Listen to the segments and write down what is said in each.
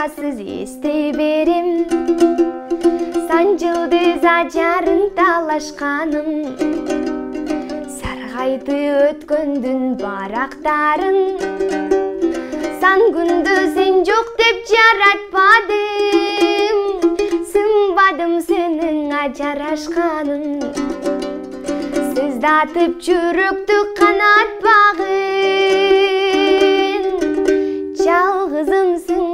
Шарасыз эстей берем сан жылдыз ажарын талашканым, саргайды өткөндүн барактарын. Сан күндө сен жок деп жаратпадым, сынбадым сенин ажарашканың. Сыздатып жүрөктү канатпагын, жалгызымсың,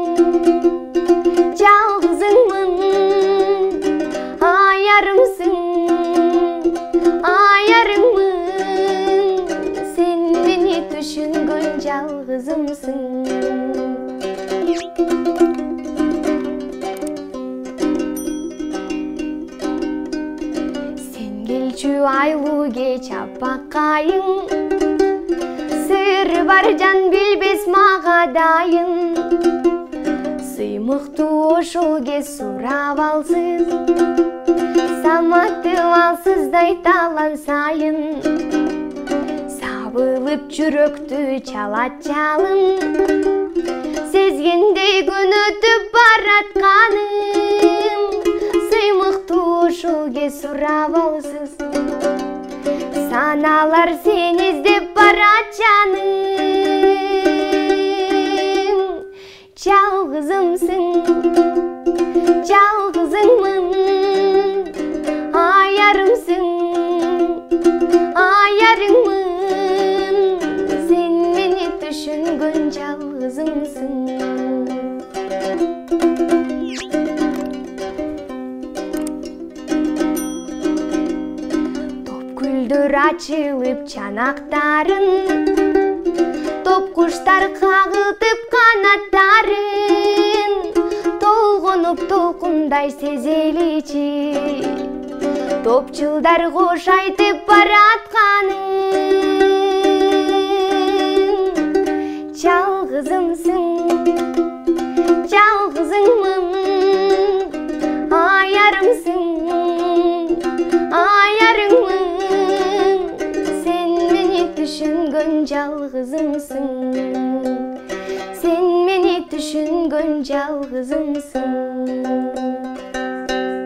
жалгызыңмын, аярымсың, аярыңмын, сен мени түшүнгөн жалгызымсың. Сен келчү айлуу кеч аппакайың, сыры бар жан билбес мага дайын. Сыймыктуу ошол кез сурап алсыз, саматып алсыздай талан сайын. Сабылып жүрөктү чалат жалын, сезгендей күн өтүп баратканым. Сыймыктуу ошол кез сурап алсыз, саналар сени издеп барат жаным. Жалгызымсың, жалгызыңмын, аярымсың, аярыңмын, сен мени түшүнгөн жалгызымсың. Гүлдөр ачылып чанактарын, топ куштар кагылтып канаттарын. Толгонуп толкундай сезеличи, топчулдар кош айтып баратканың. Жалгызымсың, жалгызыңмын, аярымсың, аярыңмын, түшүнгөн жалгызымсың. Сен мени түшүнгөн жалгызымсың.